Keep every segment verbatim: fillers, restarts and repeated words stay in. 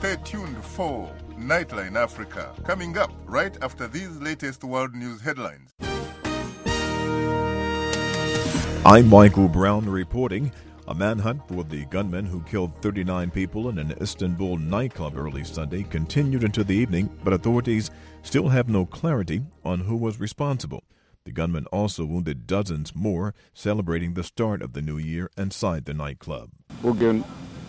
Stay tuned for Nightline Africa, coming up right after these latest world news headlines. I'm Michael Brown reporting. A manhunt for the gunman who killed thirty-nine people in an Istanbul nightclub early Sunday continued into the evening, but authorities still have no clarity on who was responsible. The gunman also wounded dozens more, celebrating the start of the new year inside the nightclub. Bugün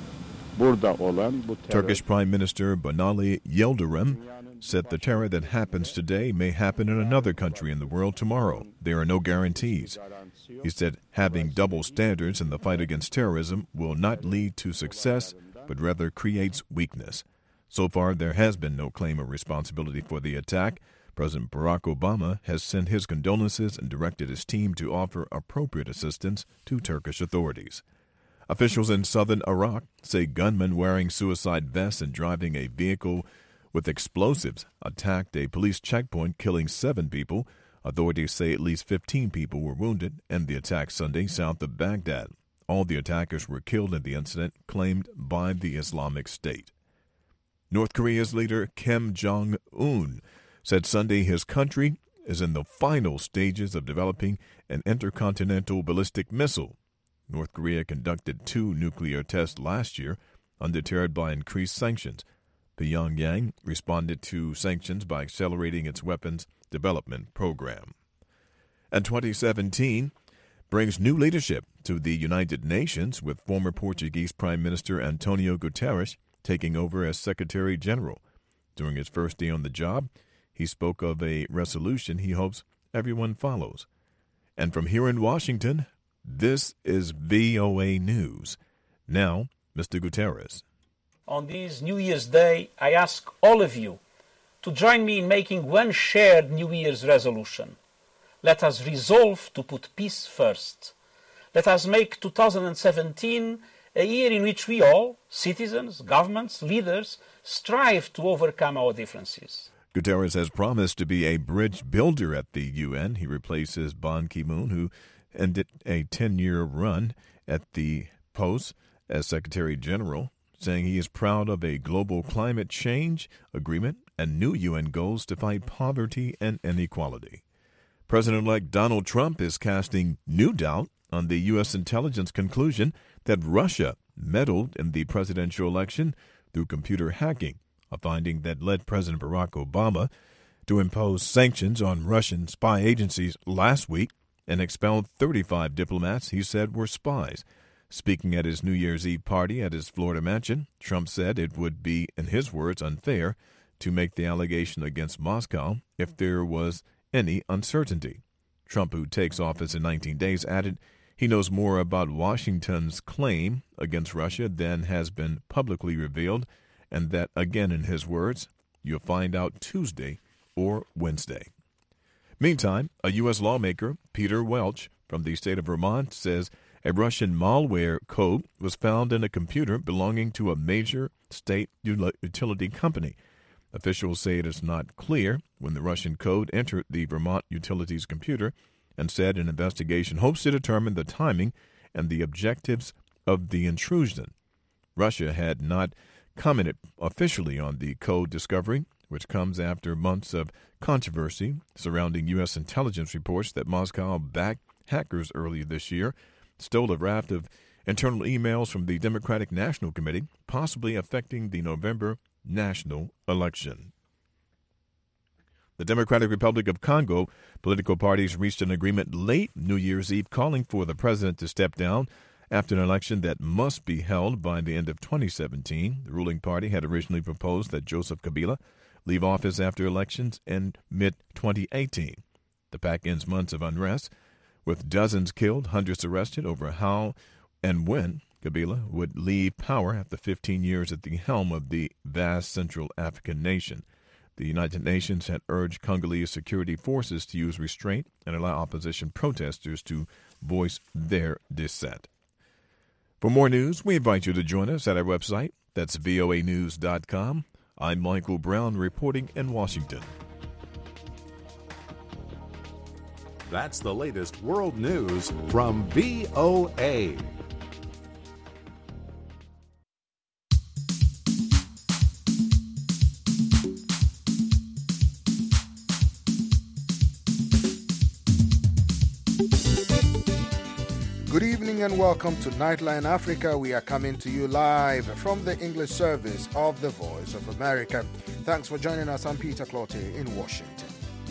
burada olan bu terör... Turkish Prime Minister Binali Yildirim said the terror that happens today may happen in another country in the world tomorrow. There are no guarantees. He said having double standards in the fight against terrorism will not lead to success, but rather creates weakness. So far, there has been no claim of responsibility for the attack. President Barack Obama has sent his condolences and directed his team to offer appropriate assistance to Turkish authorities. Officials in southern Iraq say gunmen wearing suicide vests and driving a vehicle with explosives attacked a police checkpoint, killing seven people. Authorities say at least fifteen people were wounded in the attack Sunday south of Baghdad. All the attackers were killed in the incident claimed by the Islamic State. North Korea's leader Kim Jong-un said Sunday his country is in the final stages of developing an intercontinental ballistic missile. North Korea conducted two nuclear tests last year, undeterred by increased sanctions. Pyongyang responded to sanctions by accelerating its weapons development program. And twenty seventeen brings new leadership to the United Nations, with former Portuguese Prime Minister Antonio Guterres taking over as Secretary General. During his first day on the job, he spoke of a resolution he hopes everyone follows. And from here in Washington, this is V O A News. Now, Mister Guterres. On this New Year's Day, I ask all of you to join me in making one shared New Year's resolution. Let us resolve to put peace first. Let us make two thousand seventeen a year in which we all, citizens, governments, leaders, strive to overcome our differences. Guterres has promised to be a bridge builder at the U N. He replaces Ban Ki-moon, who ended a ten-year run at the post as Secretary General, saying he is proud of a global climate change agreement and new U N goals to fight poverty and inequality. President-elect Donald Trump is casting new doubt on the U S intelligence conclusion that Russia meddled in the presidential election through computer hacking, a finding that led President Barack Obama to impose sanctions on Russian spy agencies last week and expelled thirty-five diplomats he said were spies. Speaking at his New Year's Eve party at his Florida mansion, Trump said it would be, in his words, unfair to make the allegation against Moscow if there was any uncertainty. Trump, who takes office in nineteen days, added he knows more about Washington's claim against Russia than has been publicly revealed, and that, again in his words, you'll find out Tuesday or Wednesday. Meantime, a U S lawmaker, Peter Welch, from the state of Vermont, says a Russian malware code was found in a computer belonging to a major state utility company. Officials say it is not clear when the Russian code entered the Vermont utilities computer, and said an investigation hopes to determine the timing and the objectives of the intrusion. Russia had not commented officially on the code discovery, which comes after months of controversy surrounding U S intelligence reports that Moscow backed hackers earlier this year, stole a raft of internal emails from the Democratic National Committee, possibly affecting the November national election. The Democratic Republic of Congo political parties reached an agreement late New Year's Eve calling for the president to step down after an election that must be held by the end of twenty seventeen. The ruling party had originally proposed that Joseph Kabila leave office after elections in mid twenty eighteen. The pact ends months of unrest, with dozens killed, hundreds arrested over how and when Kabila would leave power after fifteen years at the helm of the vast Central African nation. The United Nations had urged Congolese security forces to use restraint and allow opposition protesters to voice their dissent. For more news, we invite you to join us at our website. That's V O A news dot com. I'm Michael Brown reporting in Washington. That's the latest world news from V O A. Good evening and welcome to Nightline Africa. We are coming to you live from the English service of the Voice of America. Thanks for joining us. I'm Peter Clottey in Washington.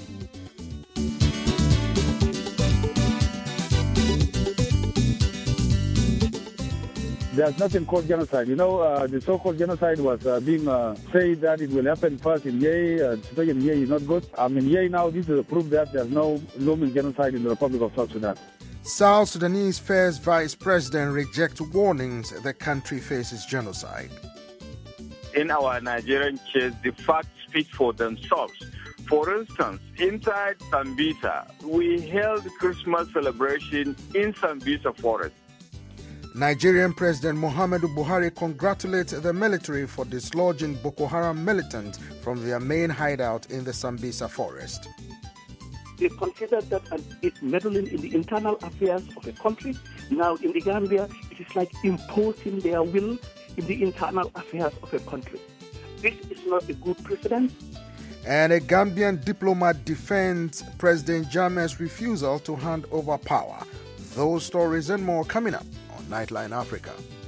There's nothing called genocide. You know, uh, the so-called genocide was uh, being uh, said that it will happen first in Yei. Uh, the situation in Yei is not good. I mean, Yei now, this is a proof that there's no looming genocide in the Republic of South Sudan. South Sudanese first vice president rejects warnings the country faces genocide. In our Nigerian case, the facts speak for themselves. For instance, inside Sambisa, we held Christmas celebration in Sambisa forest. Nigerian President Muhammadu Buhari congratulates the military for dislodging Boko Haram militants from their main hideout in the Sambisa forest. They consider that it's meddling in the internal affairs of a country. Now in the Gambia, it is like imposing their will in the internal affairs of a country. This is not a good precedent. And a Gambian diplomat defends President Jammeh's refusal to hand over power. Those stories and more coming up on Nightline Africa.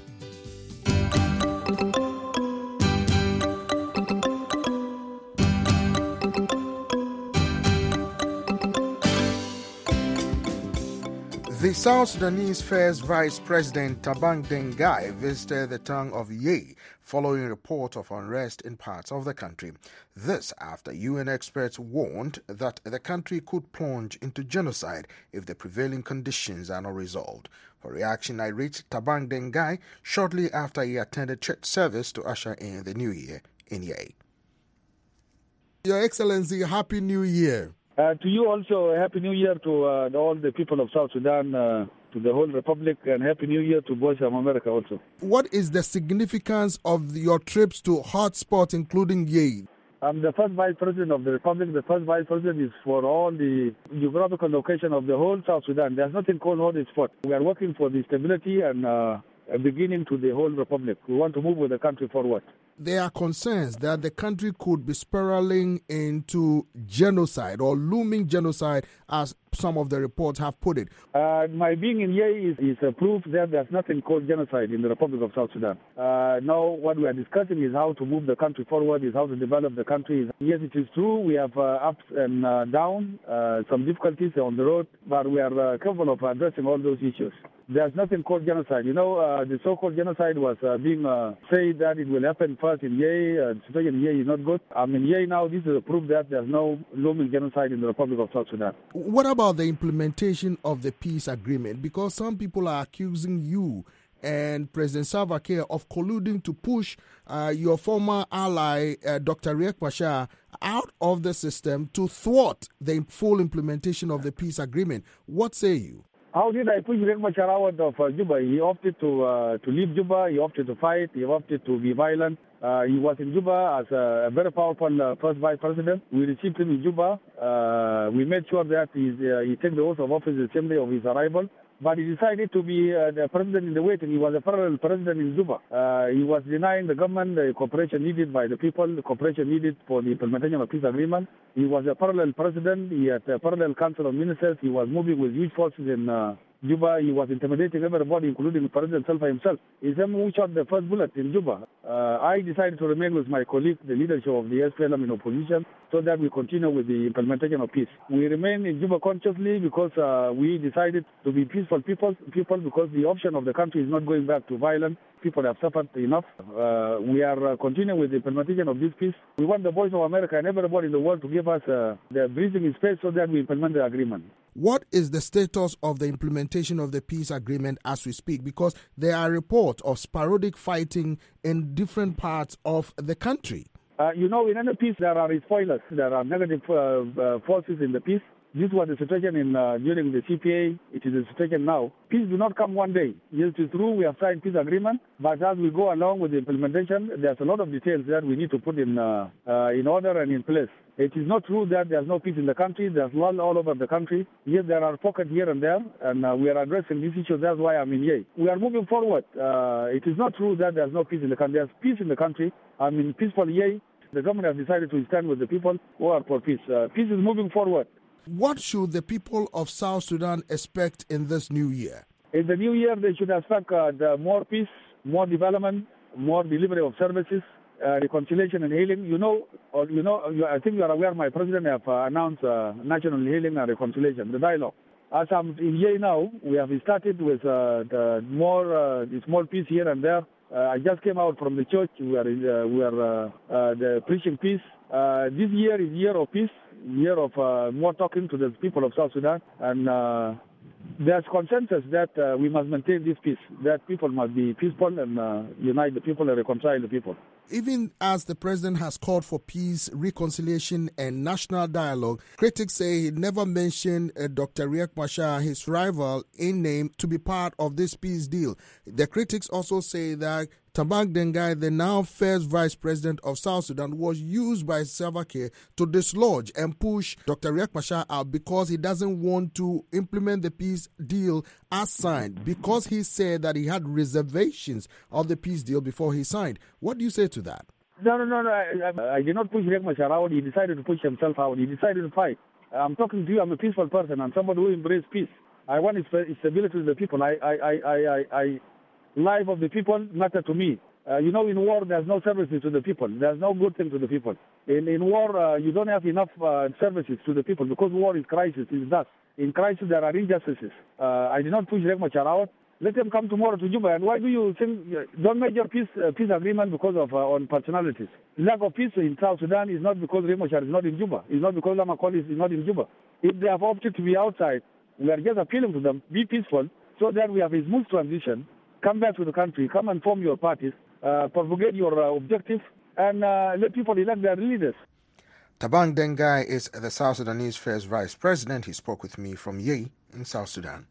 The South Sudanese first Vice President Tabang Dengai visited the town of Yei following a report of unrest in parts of the country. This after U N experts warned that the country could plunge into genocide if the prevailing conditions are not resolved. For reaction, I reached Tabang Dengai shortly after he attended church service to usher in the new year in Yei. Your Excellency, Happy New Year. Uh, to you also, Happy New Year to uh, all the people of South Sudan, uh, to the whole Republic, and Happy New Year to Voice of America also. What is the significance of your trips to hotspots, including Yei? I'm the first Vice President of the Republic. The first Vice President is for all the geographical location of the whole South Sudan. There's nothing called hotspot. We are working for the stability and uh, a beginning to the whole Republic. We want to move with the country forward. There are concerns that the country could be spiraling into genocide or looming genocide, as some of the reports have put it. Uh, my being in Yei is, is a proof that there's nothing called genocide in the Republic of South Sudan. Uh, now, what we are discussing is how to move the country forward, is how to develop the country. Yes, it is true, we have uh, ups and uh, downs, uh, some difficulties on the road, but we are uh, capable of addressing all those issues. There's nothing called genocide. You know, uh, the so-called genocide was uh, being uh, said that it will happen first in Yei. Uh, the situation in Yei is not good. I mean, Yei now, this is a proof that there's no looming genocide in the Republic of South Sudan. What about the implementation of the peace agreement? Because some people are accusing you and President Salva Kiir of colluding to push uh, your former ally, uh, Doctor Riek Machar, out of the system to thwart the full implementation of the peace agreement. What say you? How did I push Riek Machar out of uh, Juba? He opted to uh, to leave Juba. He opted to fight. He opted to be violent. Uh, he was in Juba as a, a very powerful uh, first vice president. We received him in Juba. Uh, we made sure that he's, uh, he took the oath of office the same day of his arrival. But he decided to be uh, the president in the waiting. He was a parallel president in Juba. Uh, he was denying the government the cooperation needed by the people, the cooperation needed for the implementation of peace agreement. He was a parallel president. He had a parallel council of ministers. He was moving with huge forces in uh, Juba. He was intimidating everybody, including President Salva himself. He's the one who shot the first bullet in Juba. Uh, I decided to remain with my colleague, the leadership of the S P L M in opposition, so that we continue with the implementation of peace. We remain in Juba consciously because uh, we decided to be peaceful people, people because the option of the country is not going back to violence. People have suffered enough. Uh, we are uh, continuing with the implementation of this peace. We want the Voice of America and everybody in the world to give us uh, the breathing space so that we implement the agreement. What is the status of the implementation of the peace agreement as we speak? Because there are reports of sporadic fighting in different parts of the country. Uh, you know, in any peace, there are spoilers. There are negative uh, uh, forces in the peace. This was the situation in uh, during the C P A. It is the situation now. Peace do not come one day. Yes, it is true, we have signed peace agreement, but as we go along with the implementation, there's a lot of details that we need to put in uh, uh, in order and in place. It is not true that there's no peace in the country. There's lull all over the country. Yes, there are pockets here and there, and uh, we are addressing these issues. That's why I'm in Yei. We are moving forward. Uh, it is not true that there's no peace in the country. There's peace in the country. I'm in peaceful Yei. The government has decided to stand with the people who are for peace. Uh, peace is moving forward. What should the people of South Sudan expect in this new year? In the new year, they should expect uh, the more peace, more development, more delivery of services, uh, reconciliation and healing. You know, or you know, you, I think you are aware. My president have uh, announced uh, national healing and reconciliation, the dialogue. As I'm in here now, we have started with uh, the more uh, the small peace here and there. Uh, I just came out from the church. We are in, uh, we are uh, uh, the preaching peace. Uh, this year is year of peace, year of uh, more talking to the people of South Sudan, and uh, there's consensus that uh, we must maintain this peace, that people must be peaceful and uh, unite the people and reconcile the people. Even as the president has called for peace, reconciliation, and national dialogue, critics say he never mentioned uh, Doctor Riek Machar, his rival in name, to be part of this peace deal. The critics also say that Tabang Dengai, the now first vice president of South Sudan, was used by Salva Kiir to dislodge and push Doctor Riek Machar out because he doesn't want to implement the peace deal as signed, because he said that he had reservations of the peace deal before he signed. What do you say to that? No, no, no, no. I, I, I did not push Riek Machar out. He decided to push himself out. He decided to fight. I'm talking to you. I'm a peaceful person. I'm somebody who embraces peace. I want stability to the people. I, I, I, I, I life of the people matter to me. Uh, you know, in war, there's no services to the people. There's no good thing to the people. In in war, uh, you don't have enough uh, services to the people because war is crisis, is that. In crisis, there are injustices. Uh, I did not push Riek Machar out. Let them come tomorrow to Juba. And why do you think, uh, don't measure peace uh, peace agreement because of uh, on personalities? Lack of peace in South Sudan is not because Riek Machar is not in Juba. It's not because Lama Kol is not in Juba. If they have opted to be outside, we are just appealing to them, be peaceful, so that we have a smooth transition. Come back to the country, come and form your parties, uh, propagate your uh, objectives, and uh, let people elect their leaders. Tabang Dengai is the South Sudanese first vice president. He spoke with me from Yei in South Sudan.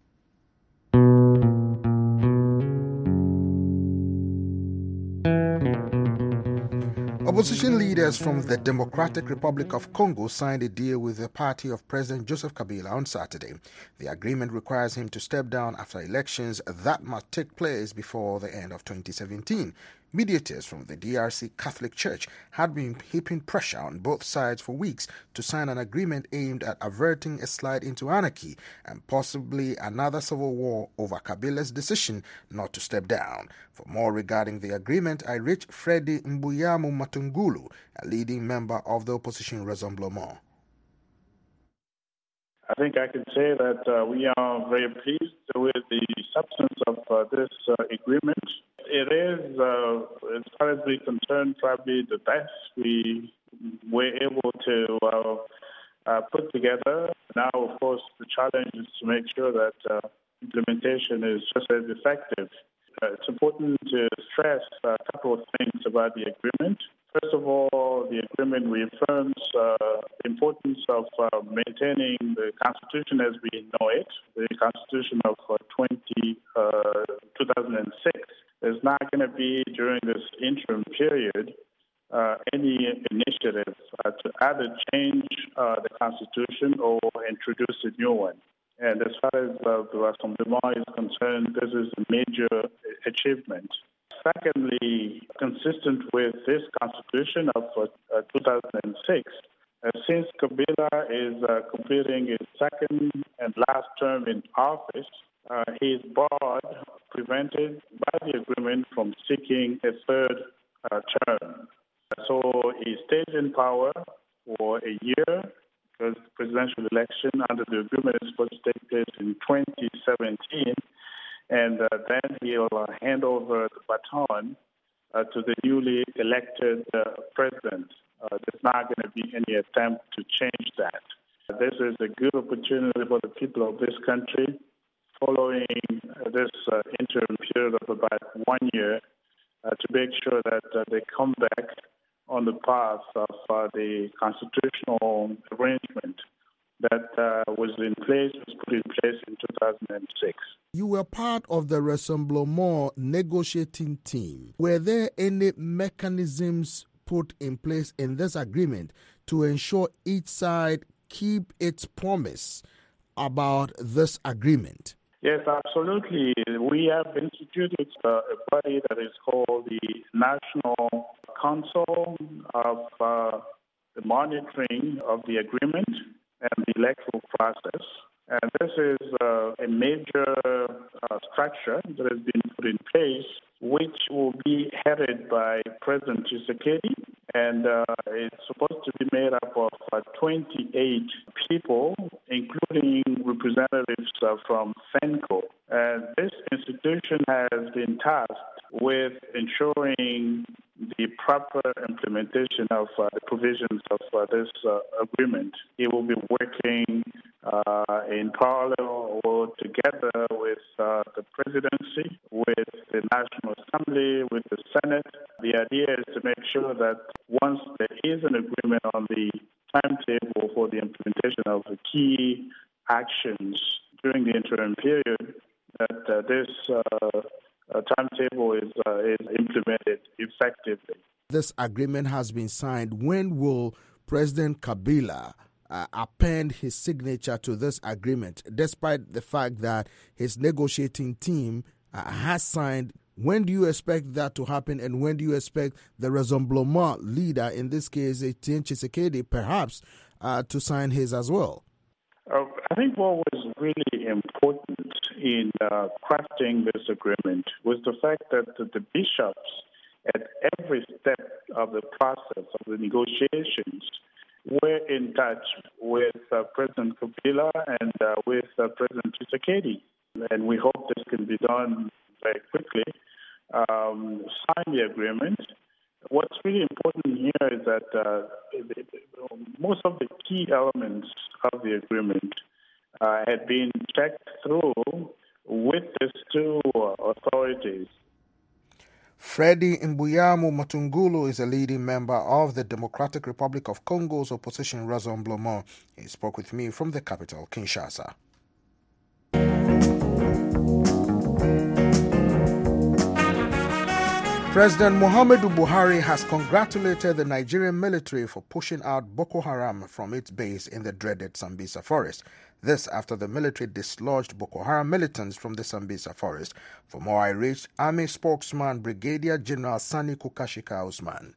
Opposition leaders from the Democratic Republic of Congo signed a deal with the party of President Joseph Kabila on Saturday. The agreement requires him to step down after elections that must take place before the end of twenty seventeen. Mediators from the D R C Catholic Church had been heaping pressure on both sides for weeks to sign an agreement aimed at averting a slide into anarchy and possibly another civil war over Kabila's decision not to step down. For more regarding the agreement, I reached Freddy Mbuyamu Matungulu, a leading member of the opposition Rassemblement. I think I can say that uh, we are very pleased with the substance of uh, this uh, agreement. It is, uh, as far as we're concerned, probably the best we were able to uh, uh, put together. Now, of course, the challenge is to make sure that uh, implementation is just as effective. Uh, it's important to stress a couple of things about the agreement. First of all, the agreement reaffirms uh, the importance of uh, maintaining the Constitution as we know it, the Constitution of uh, twenty, uh, two thousand six. There's not going to be, during this interim period, uh, any initiative uh, to either change uh, the Constitution or introduce a new one. And as far as uh, the Rassemblement is concerned, this is a major achievement. Secondly, consistent with this Constitution of uh, two thousand six, uh, since Kabila is uh, completing his second and last term in office, uh, he is barred, prevented by the agreement from seeking a third uh, term. So he stays in power for a year, because the presidential election under the agreement is supposed to take place in twenty seventeen. And uh, then he'll uh, hand over the baton uh, to the newly elected uh, president. Uh, there's not going to be any attempt to change that. Uh, this is a good opportunity for the people of this country, following uh, this uh, interim period of about one year, uh, to make sure that uh, they come back on the path of uh, the constitutional arrangement that uh, was in place, was put in place in two thousand six. You were part of the Rassemblement negotiating team. Were there any mechanisms put in place in this agreement to ensure each side keep its promise about this agreement? Yes, absolutely. We have instituted uh, a body that is called the National Council of uh, the Monitoring of the Agreement. and the electoral process. And this is uh, a major uh, structure that has been put in place, which will be headed by President Tshisekedi, and uh, it's supposed to be made up of uh, twenty-eight people, including representatives uh, from FENCO. And this institution has been tasked with ensuring the proper implementation of uh, the provisions of uh, this uh, agreement. It will be working uh, in parallel or together with uh, the presidency, with the National Assembly, with the Senate. The idea is to make sure that once there is an agreement on the timetable for the implementation of the key actions during the interim period, that uh, this uh, uh, timetable is, uh, is implemented effectively. This agreement has been signed. When will President Kabila uh, append his signature to this agreement, despite the fact that his negotiating team uh, has signed? When do you expect that to happen, and when do you expect the Rassemblement leader, in this case Etienne Tshisekedi, perhaps uh, to sign his as well? Uh, I think what was really important in uh, crafting this agreement was the fact that the bishops at every step of the process of the negotiations were in touch with uh, President Kabila and uh, with uh, President Tshisekedi. And we hope this can be done very quickly. Um, sign the agreement. What's really important here is that uh, most of the key elements of the agreement uh, had been checked through with these two authorities. Freddy Mbuyamu Matungulu is a leading member of the Democratic Republic of Congo's opposition Rassemblement. He spoke with me from the capital, Kinshasa. President Muhammadu Buhari has congratulated the Nigerian military for pushing out Boko Haram from its base in the dreaded Sambisa forest. This after the military dislodged Boko Haram militants from the Sambisa forest. For more, I reached Army spokesman Brigadier General Sani Kukashika Usman.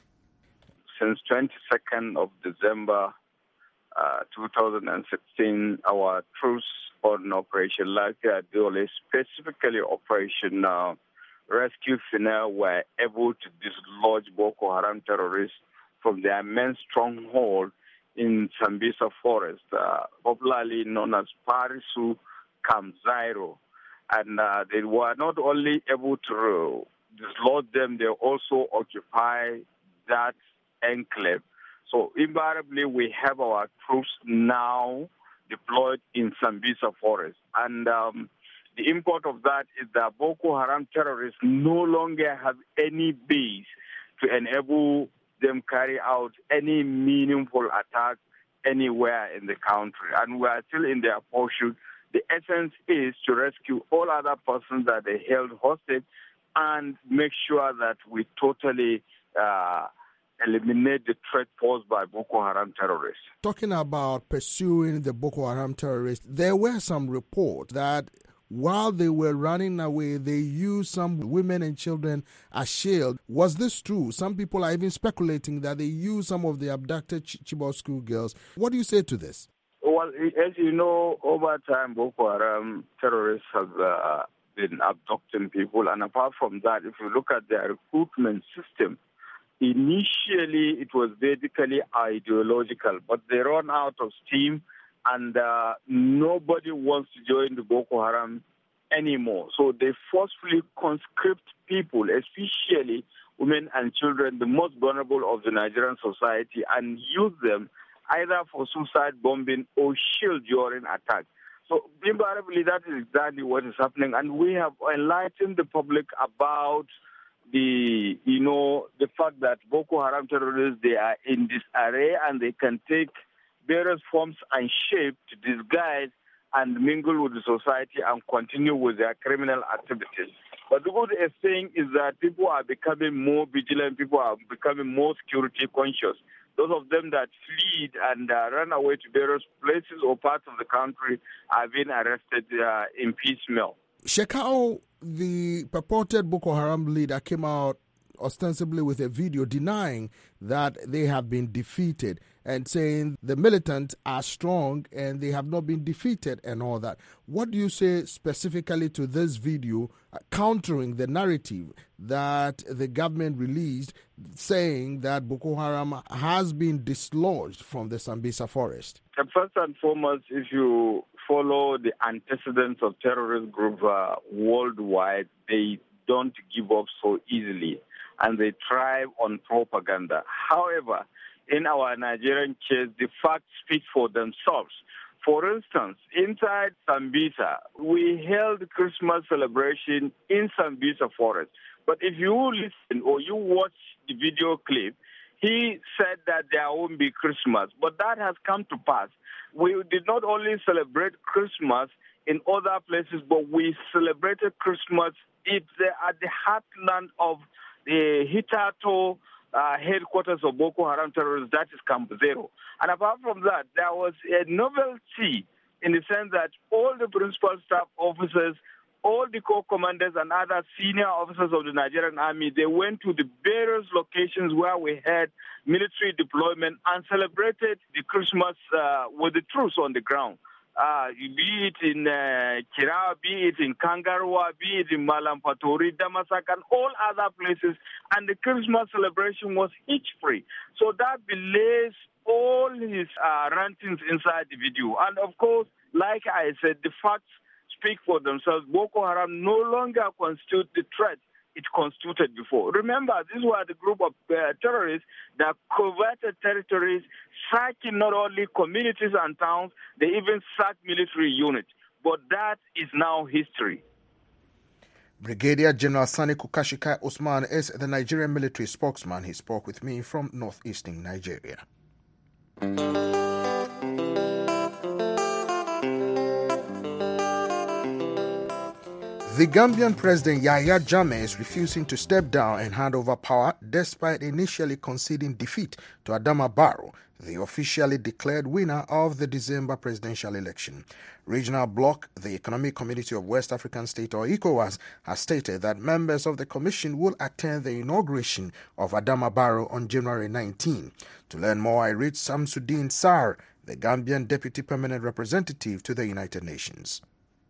Since twenty-second of December uh, two thousand sixteen, our troops on Operation Lafiya Dole, specifically Operation uh, Rescue Finale, were able to dislodge Boko Haram terrorists from their main stronghold in Sambisa Forest, uh, popularly known as Parisu Kamzairo. And uh, they were not only able to dislodge them, they also occupy that enclave. So invariably, we have our troops now deployed in Sambisa Forest. And um, the import of that is that Boko Haram terrorists no longer have any base to enable them carry out any meaningful attack anywhere in the country. And we are still in their pursuit. The essence is to rescue all other persons that they held hostage and make sure that we totally uh, eliminate the threat posed by Boko Haram terrorists. Talking about pursuing the Boko Haram terrorists, there were some reports that while they were running away, they used some women and children as shield. Was this true? Some people are even speculating that they used some of the abducted Ch- Chibok schoolgirls. What do you say to this? Well, as you know, over time, Boko Haram terrorists have uh, been abducting people. And apart from that, if you look at their recruitment system, initially it was basically ideological, but they run out of steam. And uh, nobody wants to join the Boko Haram anymore. So they forcefully conscript people, especially women and children, the most vulnerable of the Nigerian society, and use them either for suicide bombing or shield during attack. So invariably, that is exactly what is happening. And we have enlightened the public about the, you know, the fact that Boko Haram terrorists, they are in disarray and they can take various forms and shape to disguise and mingle with the society and continue with their criminal activities. But the good thing is that people are becoming more vigilant, people are becoming more security conscious. Those of them that fled and uh, ran away to various places or parts of the country are being arrested uh, in piecemeal. Shekau, the purported Boko Haram leader, came out ostensibly with a video denying that they have been defeated and saying the militants are strong and they have not been defeated and all that. What do you say specifically to this video uh, countering the narrative that the government released saying that Boko Haram has been dislodged from the Sambisa forest? First and foremost, if you follow the antecedents of terrorist groups uh, worldwide, they don't give up so easily, and they thrive on propaganda. However, in our Nigerian case, the facts speak for themselves. For instance, inside Sambisa, we held Christmas celebration in Sambisa forest. But if you listen or you watch the video clip, he said that there won't be Christmas, but that has come to pass. We did not only celebrate Christmas in other places, but we celebrated Christmas at the heartland of the Hitato uh, headquarters of Boko Haram terrorists, that is Camp Zero. And apart from that, there was a novelty in the sense that all the principal staff officers, all the corps commanders and other senior officers of the Nigerian army, they went to the various locations where we had military deployment and celebrated the Christmas uh, with the troops on the ground. Uh, be it in uh, Kira, be it in Kangarwa, be it in Malampatori, Damasak, and all other places. And the Christmas celebration was hitch-free. So that belays all his uh, rantings inside the video. And of course, like I said, the facts speak for themselves. Boko Haram no longer constitute the threat it constituted before. Remember, these were the group of uh, terrorists that coveted territories, sacking not only communities and towns, they even sacked military units. But that is now history. Brigadier General Sani Kukashika Usman is the Nigerian military spokesman. He spoke with me from northeastern Nigeria. The Gambian President Yahya Jammeh is refusing to step down and hand over power despite initially conceding defeat to Adama Barrow, the officially declared winner of the December presidential election. Regional bloc, the Economic Community of West African States, or ECOWAS, has stated that members of the commission will attend the inauguration of Adama Barrow on January nineteenth. To learn more, I reached Samsudeen Sarr, the Gambian Deputy Permanent Representative to the United Nations.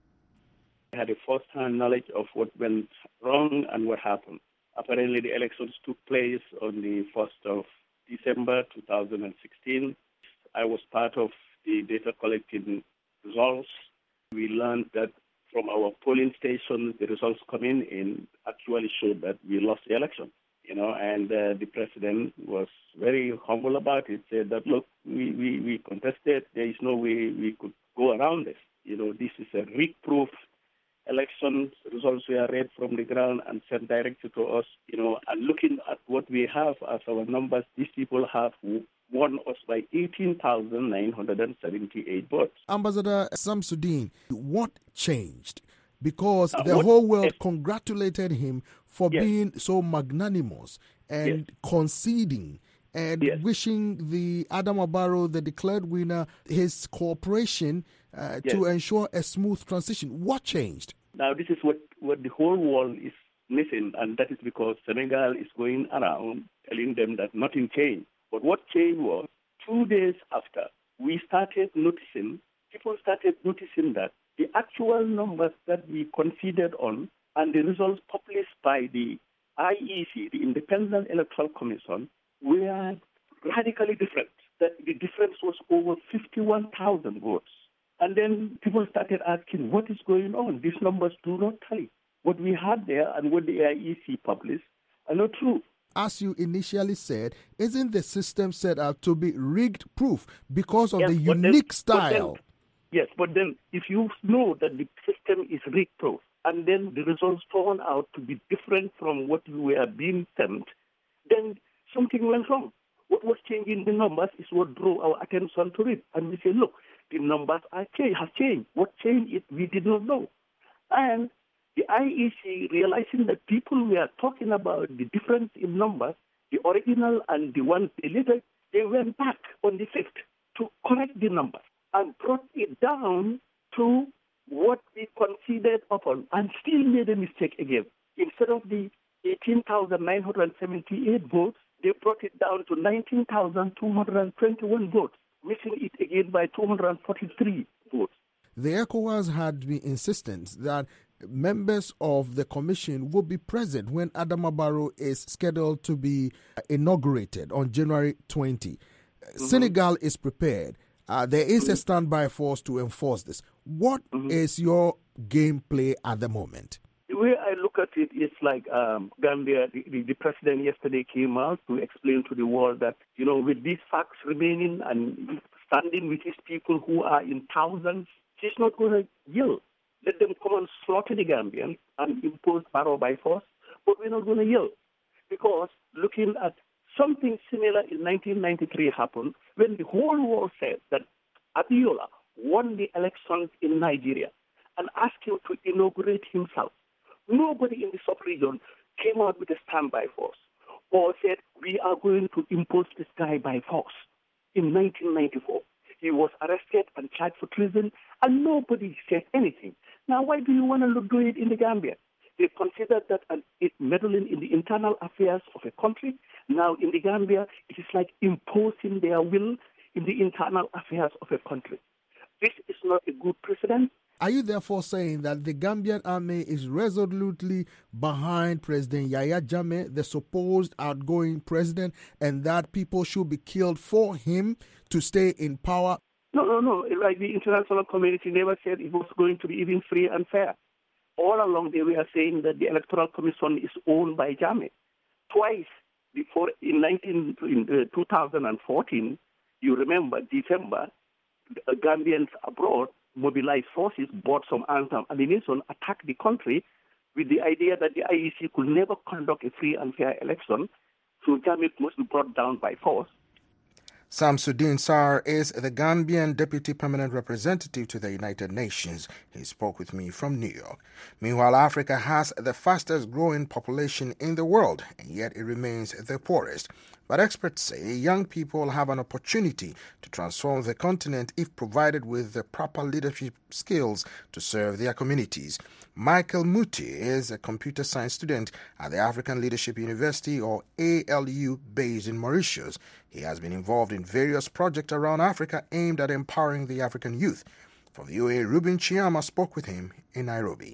I had a first-hand knowledge of what went wrong and what happened. Apparently, the elections took place on the first of December two thousand sixteen. I was part of the data collecting results. We learned that from our polling stations, the results coming in actually showed that we lost the election. You know, and uh, the president was very humble about it, said that, look, we, we, we contested. There is no way we could go around this. You know, this is a rig-proof election. Results were read from the ground and sent directly to us. You know, and looking at what we have as our numbers, these people have won us by eighteen thousand nine hundred seventy-eight votes. Ambassador Samsudeen, what changed? Because uh, the what, whole world yes. congratulated him for yes. being so magnanimous and yes. conceding and yes. wishing the Adama Barrow, the declared winner, his cooperation uh, yes. to ensure a smooth transition. What changed? Now, this is what, what the whole world is missing, and that is because Senegal is going around telling them that nothing changed. But what changed was two days after we started noticing, people started noticing that the actual numbers that we conceded on and the results published by the I E C, the Independent Electoral Commission, were radically different. That the difference was over fifty-one thousand votes. And then people started asking, what is going on? These numbers do not tally. What we had there and what the I E C published are not true. As you initially said, isn't the system set up to be rigged-proof because of yes, the but unique then, style? But then, yes, but then if you know that the system is rigged-proof and then the results turn out to be different from what we are being sent, then something went wrong. What was changing the numbers is what drew our attention to it. And we say, look, the numbers are change, have changed. What changed it, we did not know. And the I E C, realizing that people were talking about the difference in numbers, the original and the one deleted, they went back on the fifth to correct the numbers and brought it down to what we considered upon and still made a mistake again. Instead of the eighteen thousand nine hundred seventy-eight votes. They brought it down to nineteen thousand two hundred twenty-one votes, missing it again by two hundred forty-three votes. The ECOWAS had been insistent that members of the commission would be present when Adama Barrow is scheduled to be inaugurated on January twentieth. Mm-hmm. Senegal is prepared. Uh, there is mm-hmm. a standby force to enforce this. What mm-hmm. is your gameplay at the moment? The way I look at it is like um, Gambia, the, the, the president yesterday came out to explain to the world that, you know, with these facts remaining and standing with his people who are in thousands, he's not going to yield. Let them come and slaughter the Gambians and impose Barrow by force, but we're not going to yield. Because looking at something similar in nineteen ninety-three happened when the whole world said that Abiola won the elections in Nigeria and asked him to inaugurate himself. Nobody in the sub-region came out with a standby force or said, we are going to impose this guy by force. In nineteen ninety-four, he was arrested and charged for treason, and nobody said anything. Now, why do you want to do it in the Gambia? They considered that an, it meddling in the internal affairs of a country. Now, in the Gambia, it is like imposing their will in the internal affairs of a country. This is not a good precedent. Are you therefore saying that the Gambian army is resolutely behind President Yahya Jammeh, the supposed outgoing president, and that people should be killed for him to stay in power? No, no, no. Like the international community never said it was going to be even free and fair. All along they were saying that the Electoral Commission is owned by Jammeh. Twice before, in, nineteen, in uh, two thousand fourteen, you remember, December, the Gambians abroad mobilized forces, bought some arms and ammunition, attacked the country with the idea that the I E C could never conduct a free and fair election, so Jammeh must be brought down by force. Samsudeen Sarr is the Gambian Deputy Permanent Representative to the United Nations. He spoke with me from New York. Meanwhile, Africa has the fastest growing population in the world, and yet it remains the poorest. But experts say young people have an opportunity to transform the continent if provided with the proper leadership skills to serve their communities. Michael Muti is a computer science student at the African Leadership University, or A L U, based in Mauritius. He has been involved in various projects around Africa aimed at empowering the African youth. For V O A, Ruben Chiama spoke with him in Nairobi.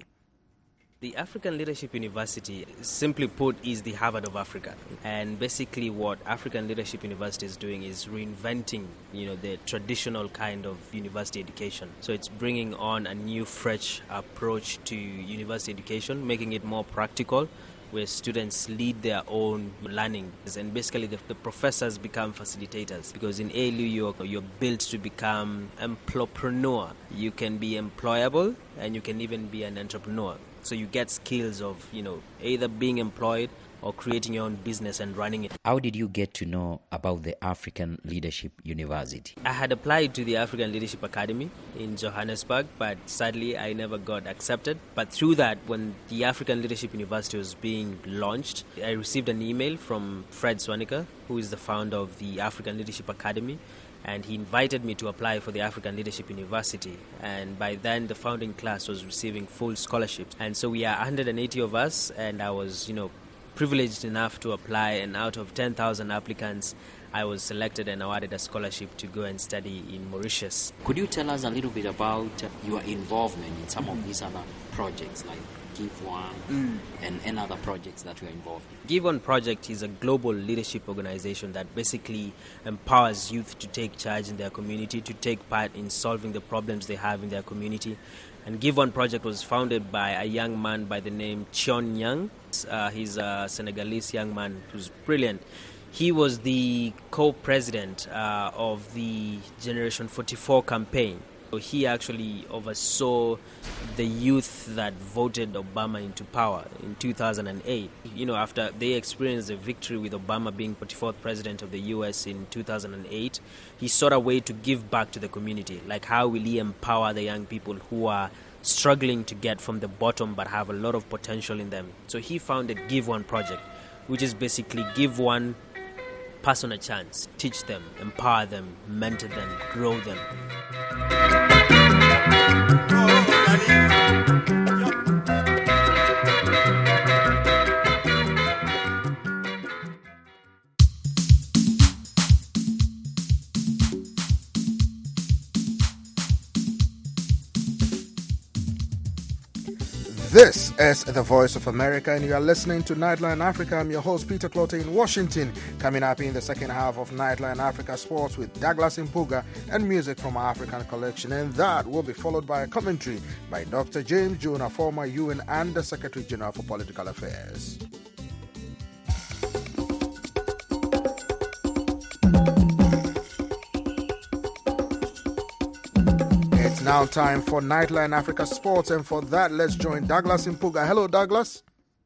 The African Leadership University, simply put, is the Harvard of Africa. And basically what African Leadership University is doing is reinventing, you know, the traditional kind of university education. So it's bringing on a new, fresh approach to university education, making it more practical, where students lead their own learning. And basically the, the professors become facilitators, because in A L U you're, you're built to become employpreneur. You can be employable and you can even be an entrepreneur. So you get skills of, you know, either being employed or creating your own business and running it. How did you get to know about the African Leadership University? I had applied to the African Leadership Academy in Johannesburg, but sadly I never got accepted. But through that, when the African Leadership University was being launched, I received an email from Fred Swanika, who is the founder of the African Leadership Academy, and he invited me to apply for the African Leadership University. And by then, the founding class was receiving full scholarships. And so we are one hundred eighty of us, and I was, you know, privileged enough to apply. And out of ten thousand applicants, I was selected and awarded a scholarship to go and study in Mauritius. Could you tell us a little bit about your involvement in some mm-hmm. of these other projects, like Give One mm. and, and other projects that you are involved in? Give One Project is a global leadership organization that basically empowers youth to take charge in their community, to take part in solving the problems they have in their community. And Give One Project was founded by a young man by the name Chion Yang. Uh, he's a Senegalese young man who's brilliant. He was the co-president uh, of the Generation forty-four campaign. So he actually oversaw the youth that voted Obama into power in two thousand eight. You know, after they experienced a victory with Obama being forty-fourth president of the U S in two thousand eight, he sought a way to give back to the community. Like, how will he empower the young people who are struggling to get from the bottom but have a lot of potential in them? So he founded Give One Project, which is basically give one person a chance, teach them, empower them, mentor them, grow them. This is the Voice of America, and you are listening to Nightline Africa. I'm your host, Peter Clote in Washington. Coming up in the second half of Nightline Africa Sports with Douglas Impuga and music from our African collection. And that will be followed by a commentary by Doctor James Jonah, former U N Under Secretary General for Political Affairs. Now time for Nightline Africa Sports, and for that, let's join Douglas Impuga. Hello, Douglas.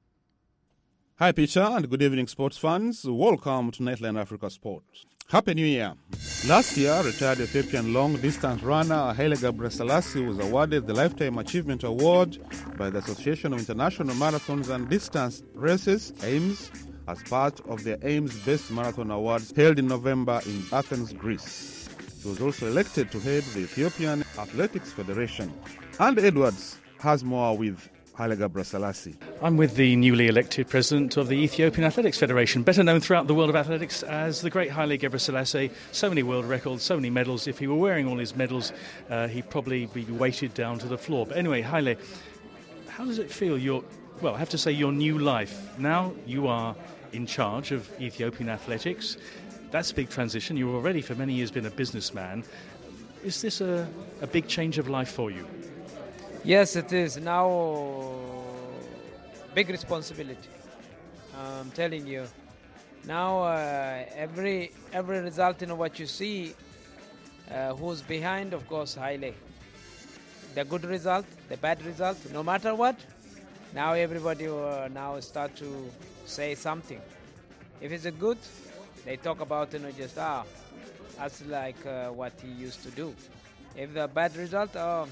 Hi, Peter, and good evening, sports fans. Welcome to Nightline Africa Sports. Happy New Year. Last year, retired Ethiopian long-distance runner Haile Gebrselassie was awarded the Lifetime Achievement Award by the Association of International Marathons and Distance Races, AIMS, as part of their AIMS Best Marathon Awards held in November in Athens, Greece. He was also elected to head the Ethiopian Athletics Federation. And Edwards has more with Haile Gebrselassie. I'm with the newly elected president of the Ethiopian Athletics Federation, better known throughout the world of athletics as the great Haile Gebrselassie. So many world records, so many medals. If he were wearing all his medals, uh, he'd probably be weighted down to the floor. But anyway, Haile, how does it feel, your, well, I have to say your new life? Now you are in charge of Ethiopian athletics. That's a big transition. You've already for many years been a businessman. Is this a, a big change of life for you? Yes, it is. Now, big responsibility. I'm telling you. Now, uh, every every result, you know, what you see, uh, who's behind, of course, Haile. The good result, the bad result, no matter what, now everybody uh, now start to say something. If it's a good, they talk about, you know, just, ah, that's like uh, what he used to do. If the bad result, oh,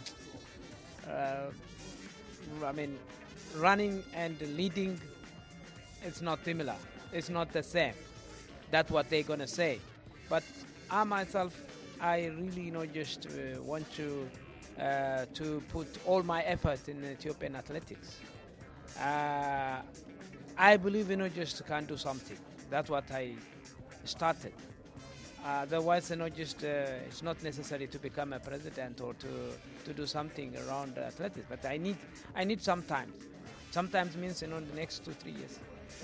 uh, I mean, running and leading, it's not similar. It's not the same. That's what they're going to say. But I myself, I really, you know, just uh, want to uh, to put all my effort in Ethiopian athletics. Uh, I believe, you know, just can do something. That's what I started. Uh, otherwise, you know, just uh, it's not necessary to become a president or to to do something around athletics. But I need I need some time. Sometimes means, you know, the next two three years.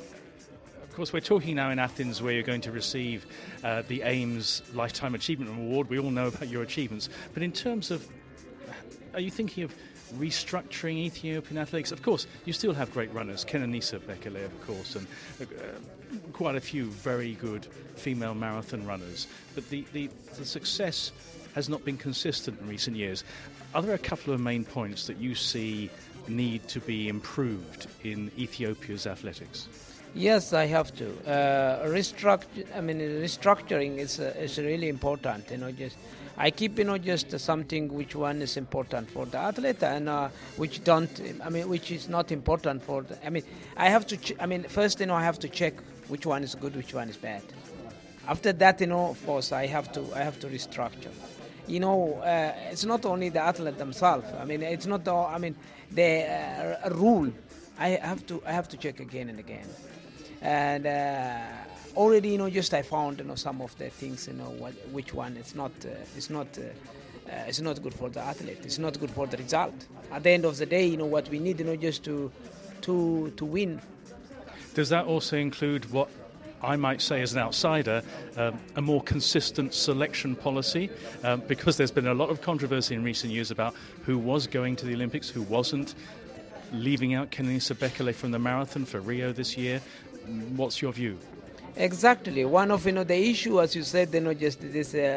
Of course, we're talking now in Athens, where you're going to receive uh, the AIMS Lifetime Achievement Award. We all know about your achievements, but in terms of, are you thinking of restructuring Ethiopian athletics? Of course, you still have great runners, Kenenisa Bekele, of course, and uh, quite a few very good female marathon runners. But the, the, the success has not been consistent in recent years. Are there a couple of main points that you see need to be improved in Ethiopia's athletics? Yes, I have to. Uh, restructure. I mean, restructuring is uh, is really important. You know, just I keep, you know, just something which one is important for the athlete and uh, which don't. I mean, which is not important for the. I mean, I have to. Ch- I mean, first, you know, I have to check which one is good, which one is bad. After that, you know, of course, I have to. I have to restructure. You know, uh, it's not only the athlete themselves. I mean, it's not the. I mean, the uh, rule. I have to. I have to check again and again. And uh, already, you know, just I found, you know, some of the things, you know, what, which one is not, uh, it's not, uh, uh, it's not good for the athlete. It's not good for the result. At the end of the day, you know, what we need, you know, just to, to, to win. Does that also include what I might say as an outsider, um, a more consistent selection policy? Um, because there's been a lot of controversy in recent years about who was going to the Olympics, who wasn't. Leaving out Kenenisa Bekele from the marathon for Rio this year. What's your view? Exactly. One of, you know, the issue, as you said, you know, just this uh,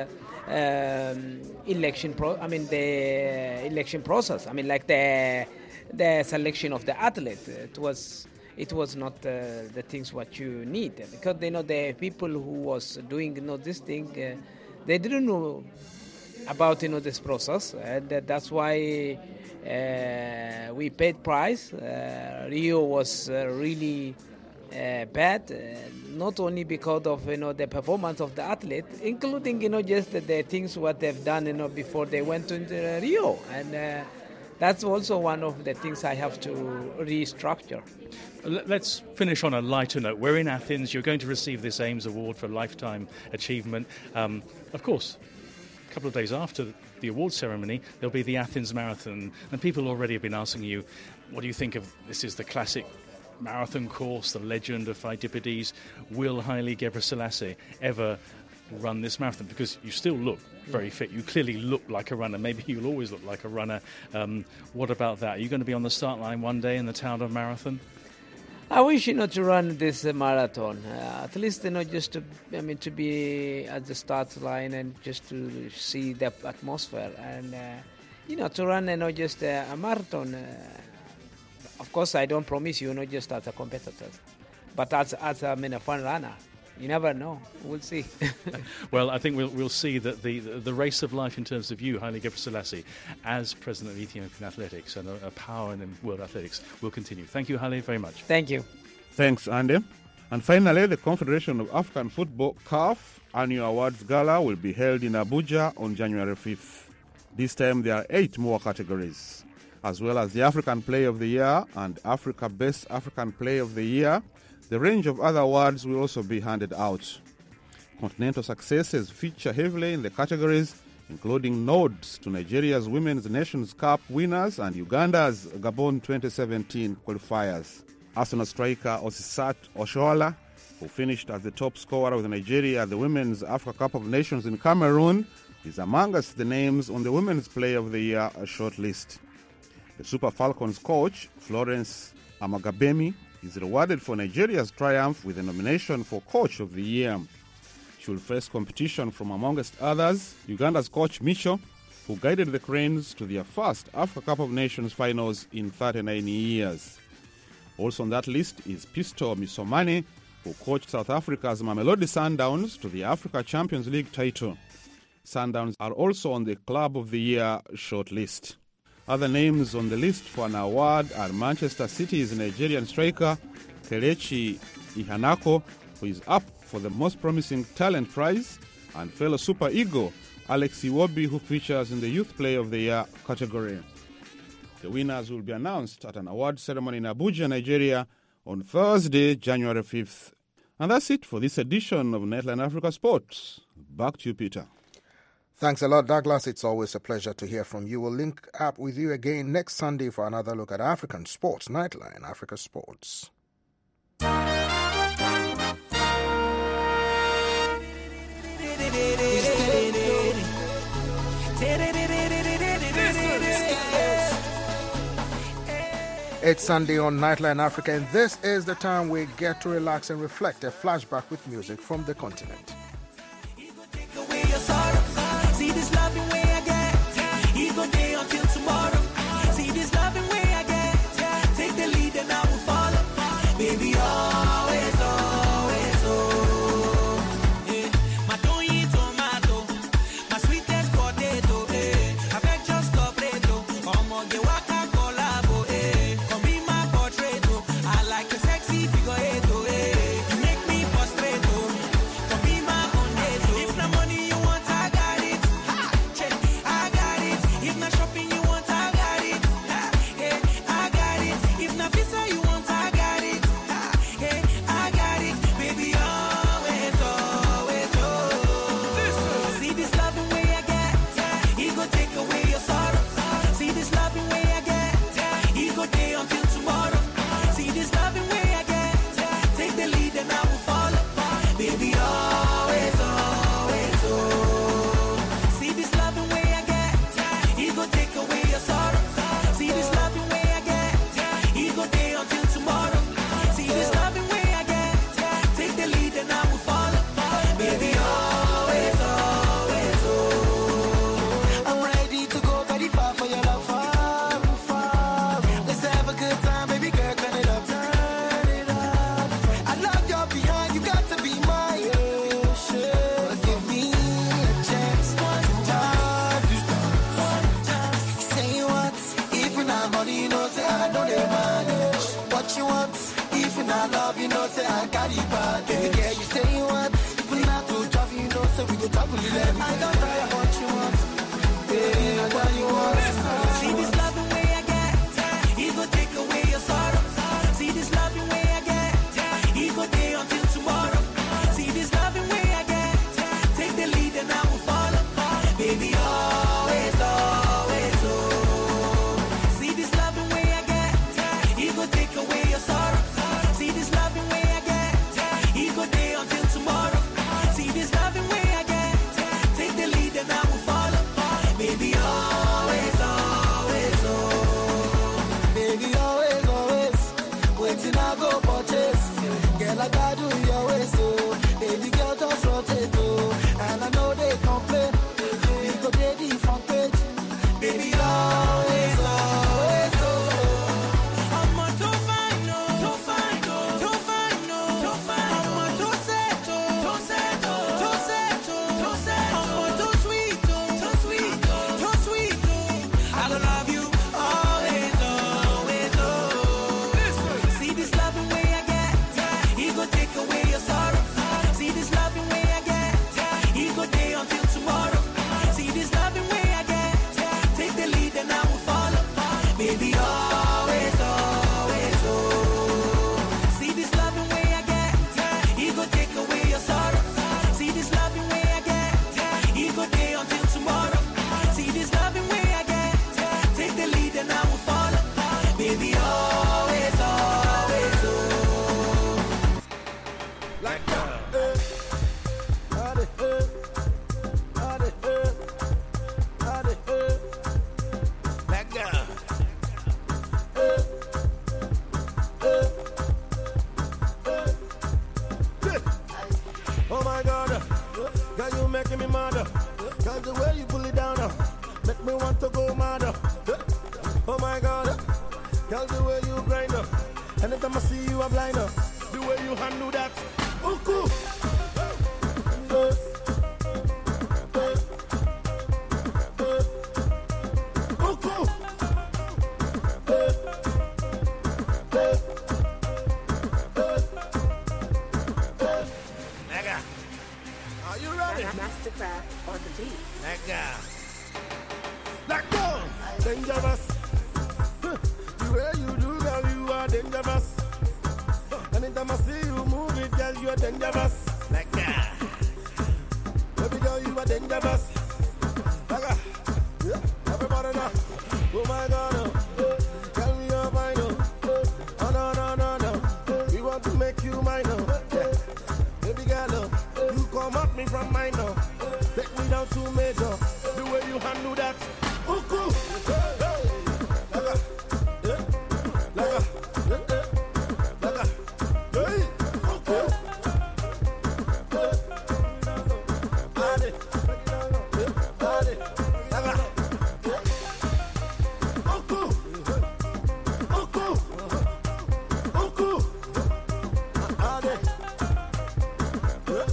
um, election. Pro- I mean, the election process. I mean, like the the selection of the athlete. It was it was not uh, the things what you need, because, you know, the people who was doing, you know, this thing, uh, they didn't know about, you know, this process, and that's why uh, we paid price. Uh, Rio was uh, really. Uh, bad, uh, not only because of, you know, the performance of the athlete, including, you know, just the, the things what they've done, you know, before they went to the Rio, and uh, that's also one of the things I have to restructure. Let's finish on a lighter note. We're in Athens. You're going to receive this AIMS Award for Lifetime Achievement. Um, of course, a couple of days after the award ceremony, there'll be the Athens Marathon, and people already have been asking you, what do you think of this? Is the classic marathon course, the legend of Pheidippides. Will Haile Gebrselassie ever run this marathon? Because you still look very fit. You clearly look like a runner. Maybe you'll always look like a runner. Um, what about that? Are you going to be on the start line one day in the town of Marathon? I wish you know to run this uh, marathon. Uh, at least you know just to I mean to be at the start line and just to see the atmosphere and uh, you know to run you know just uh, a marathon. Uh, of course, I don't promise you, not just as a competitor, but as as I mean a fun runner. You never know. We'll see. Well, I think we'll we'll see that the, the, the race of life in terms of you, Haile Gebrselassie, as president of Ethiopian Athletics and a, a power in world athletics will continue. Thank you, Haile, very much. Thank you. Thanks, Andy. And finally, the Confederation of African Football, C A F, annual awards gala will be held in Abuja on January fifth. This time there are eight more categories, as well as the African Player of the Year and Africa Best African Player of the Year. The range of other awards will also be handed out. Continental successes feature heavily in the categories, including nods to Nigeria's Women's Nations Cup winners and Uganda's Gabon twenty seventeen qualifiers. Arsenal striker Osisat Oshoala, who finished as the top scorer with Nigeria at the Women's Africa Cup of Nations in Cameroon, is amongst the names on the Women's Player of the Year shortlist. The Super Falcons coach, Florence Amagabemi, is rewarded for Nigeria's triumph with a nomination for Coach of the Year. She will face competition from, amongst others, Uganda's coach Micho, who guided the Cranes to their first Africa Cup of Nations finals in thirty-nine years. Also on that list is Pisto Misomane, who coached South Africa's Mamelodi Sundowns to the Africa Champions League title. Sundowns are also on the Club of the Year shortlist. Other names on the list for an award are Manchester City's Nigerian striker Kelechi Iheanacho, who is up for the Most Promising Talent Prize, and fellow Super Eagle Alex Iwobi, who features in the Youth Player of the Year category. The winners will be announced at an award ceremony in Abuja, Nigeria, on Thursday, January fifth. And that's it for this edition of Nightline Africa Sports. Back to you, Peter. Thanks a lot, Douglas. It's always a pleasure to hear from you. We'll link up with you again next Sunday for another look at African sports. Nightline Africa Sports. It's Sunday on Nightline Africa, and this is the time we get to relax and reflect. A flashback with music from the continent. See this loving way I get, he go day until tomorrow. See this loving way I get, take the lead and I will follow. Baby, always, always, oh. Yeah. My toy tomato, my sweetest potato, eh. I beg just stop it, oh. Come on, get waka collabo, eh. Come be my portrait, oh. I like a sexy figure eight, oh, eh. You make me prostrate, oh. Come be my making me mad. Girl, the way you pull it down, uh, make me want to go mad. uh. Oh my God, girl, the way you grind up. Anytime I see you, I'm blind up. The way you handle that, oh cool. Uh, Mastercraft on the beat. Nigga. Let go. Dangerous. The way you do, girl, you are dangerous. Anytime I see you move it, girl, you are dangerous. Nigga. Baby girl, you are dangerous. Nigga. Yeah. Everybody now. Oh my God. Oh. Tell me you're fine. Oh. Oh no, no, no, no. We want to make you mine. Oh. Yeah. Baby girl, oh. You come at me from mine. Oh. Take me down to major. The way you handle that. Oh, cool. Hey, hey. Laga. Yeah. Laga. Yeah. Laga. Hey. Oh, cool. Hey. Ade. Yeah. Ade. Laga. Oh, cool. Oh, cool. Oh, cool. Ade. Yeah.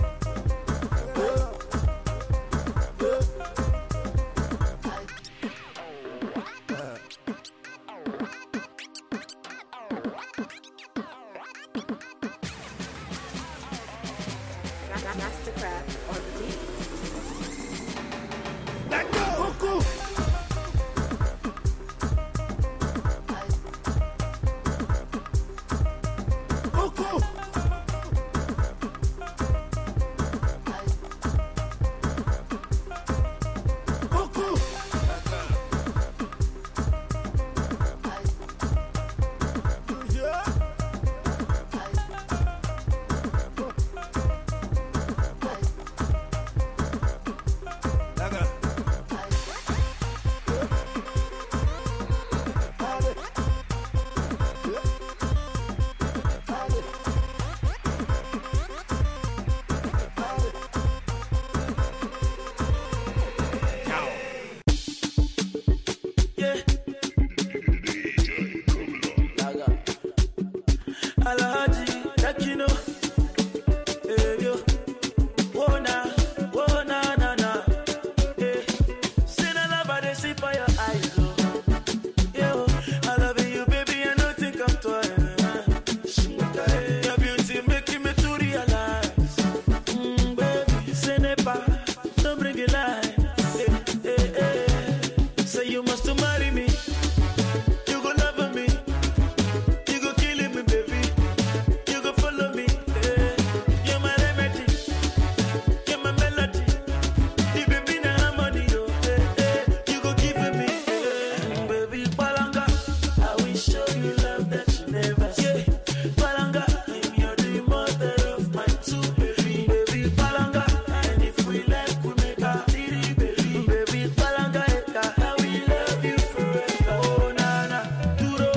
Mastercraft on the beat. Let go. Oh, cool. Oh, cool. Oh, cool. Yeah. Laga. Yeah. Laga. Alhaji, Takino. Hey, yo. Whoa, na. Whoa, na, na, na. Hey. Say the love I dey see for your eyes, oh. Yo, I love you, baby, I don't think I'm twice. Your beauty making me to realize. Mm, baby, say never, don't bring it life. Hey, hey, hey. Say you must marry me. You go love me. You go kill me, baby. You go follow me. Hey. You're my remedy. You're my melody. The baby na harmony, oh. Hey, hey. You go give me. Hey. Baby, Palanga, I will show you love that you never see. Yeah. Palanga, I'm your the mother of my two baby. Baby, Palanga, and if we like, we make a three baby. Baby, Palanga, I will love you forever. Oh, na na, duro,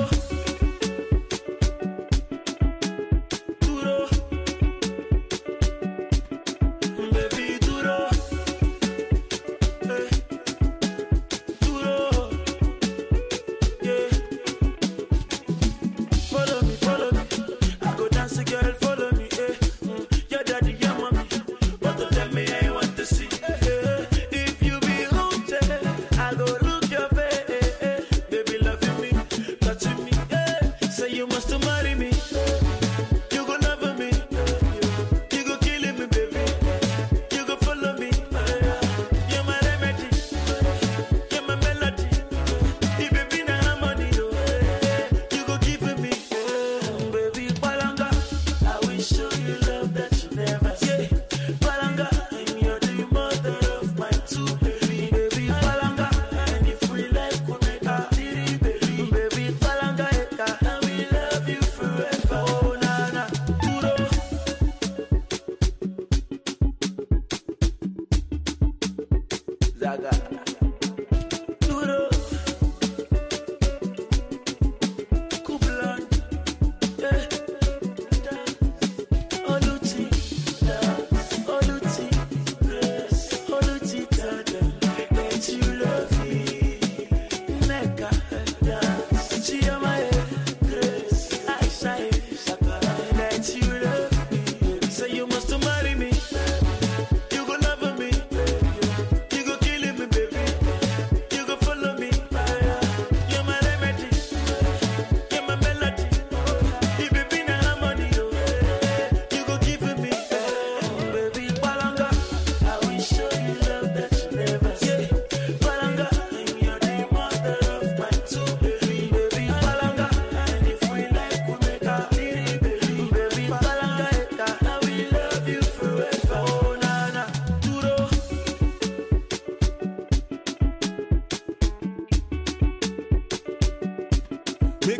duro, baby, duro, hey, duro, yeah. Follow me, follow me. I go dance, girl, follow me. Eh. Mm. Your daddy, your mommy. But don't tell me I want to see. Eh. If you be haunted, I go look your face. Eh, eh. Baby, loving me, touching me. Eh. Say you must marry me. You go love me. You go kill me, baby. You go follow me. You're my remedy. You're my melody. The baby na harmony, oh. You go give me. Baby, Palanga, I will show you love that you never see. Palanga, I'm your the mother of my two baby. Baby, Palanga, and if we like, we make a three baby. Baby, Palanga, I will love you forever. Oh, na na, duro, Zaga, duro, Kublan, eh, dance, Oluti, dance, Oluti, eh.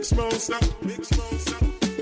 Smosa, Big Smosa.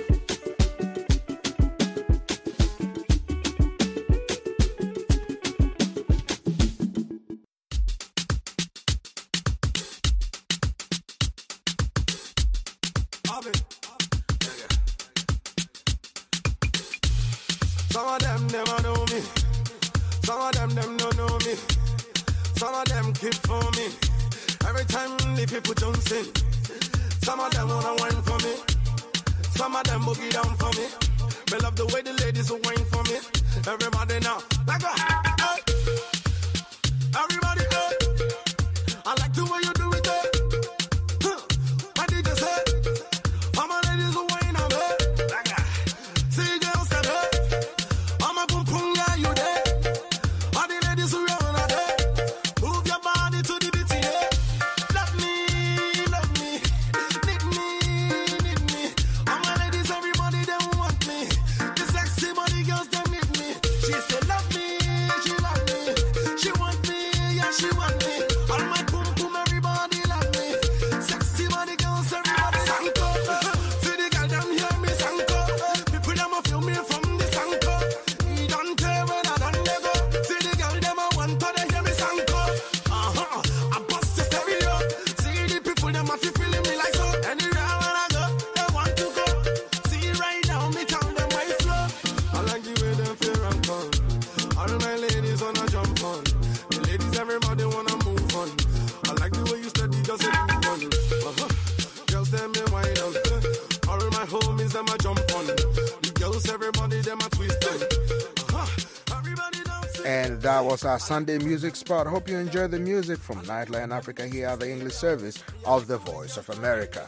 Some of them never know me. Some of them them don't know me. Some of them keep for me. Every time the people jump in. Some of them wanna wine for me. Some of them boogie down for me. Me love the way the ladies will wine for me. Everybody now, like a hey. Everybody hey. I like the way you do it hey. Huh. My D J say, all my ladies will wine on me. Like a see girls say hey. I'm a boom boom yeah you there. All the ladies who run a day. Move your body to the beat yeah. Love me, love me, need me, need me. All my ladies, everybody they want me. The sexy body girls they need me. She say love me, she love me, she want me, yeah she want me. All my boom boom everybody love me. Sexy body girls everybody sanko. See the girl them hear me sanko. People them a feel me from the sanko. Me don't care when I done they go. See the girl them a want to they hear me sanko. Uh huh. I bust the stereo. See the people them a feel feeling me like so. Anywhere when I go, they want to go. See right now me tell them my flow. I like the way them feel and come. All my ladies wanna jump on. The ladies everybody wanna move on. I like the way you steady just a move on. Uh-huh. Girls them me wine on. All my homies them a jump on. The girls everybody them a twist on. Uh-huh. Everybody dancing. And that was our Sunday music spot. Hope you enjoyed the music from Nightline Africa here at the English service of the Voice of America.